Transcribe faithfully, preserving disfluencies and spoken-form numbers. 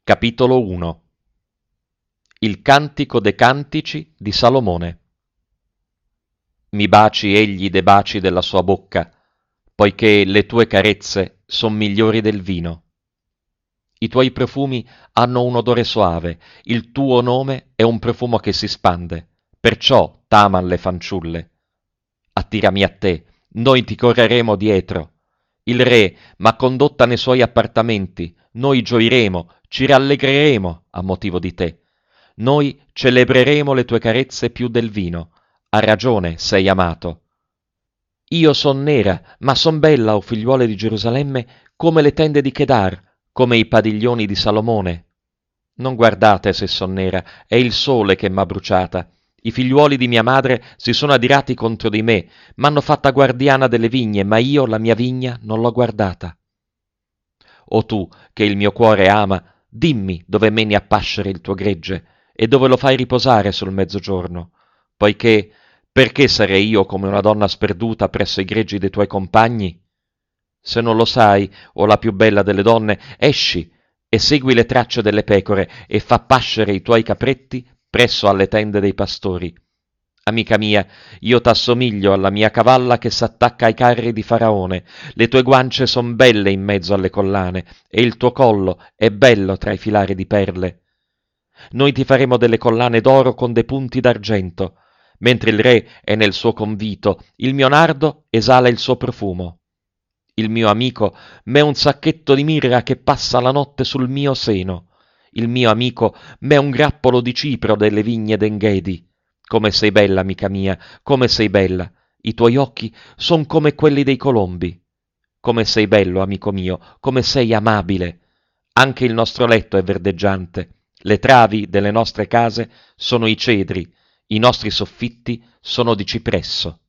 Capitolo uno. Il cantico de cantici di Salomone. Mi baci egli de baci della sua bocca, poiché le tue carezze son migliori del vino. I tuoi profumi hanno un odore soave, il tuo nome è un profumo che si spande, perciò t'aman le fanciulle. Attirami a te, noi ti correremo dietro. Il re m'ha condotta nei suoi appartamenti, noi gioiremo, ci rallegreremo a motivo di te. Noi celebreremo le tue carezze più del vino. A ragione sei amato. Io son nera, ma son bella, o figliuole di Gerusalemme, come le tende di Chedar, come i padiglioni di Salomone. Non guardate se son nera, è il sole che m'ha bruciata. I figliuoli di mia madre si sono adirati contro di me, m'hanno fatta guardiana delle vigne, ma io la mia vigna non l'ho guardata. O tu, che il mio cuore ama, dimmi dove meni a pascere il tuo gregge e dove lo fai riposare sul mezzogiorno, poiché perché sarei io come una donna sperduta presso i greggi dei tuoi compagni? Se non lo sai, o la più bella delle donne, esci e segui le tracce delle pecore e fa pascere i tuoi capretti presso alle tende dei pastori. Amica mia, io t'assomiglio alla mia cavalla che s'attacca ai carri di Faraone, le tue guance son belle in mezzo alle collane, e il tuo collo è bello tra i filari di perle. Noi ti faremo delle collane d'oro con dei punti d'argento, mentre il re è nel suo convito, il mio nardo esala il suo profumo. Il mio amico m'è un sacchetto di mirra che passa la notte sul mio seno. Il mio amico m'è un grappolo di cipro delle vigne d'Enghedi. Come sei bella, amica mia, come sei bella. I tuoi occhi son come quelli dei colombi. Come sei bello, amico mio, come sei amabile. Anche il nostro letto è verdeggiante. Le travi delle nostre case sono i cedri, i nostri soffitti sono di cipresso.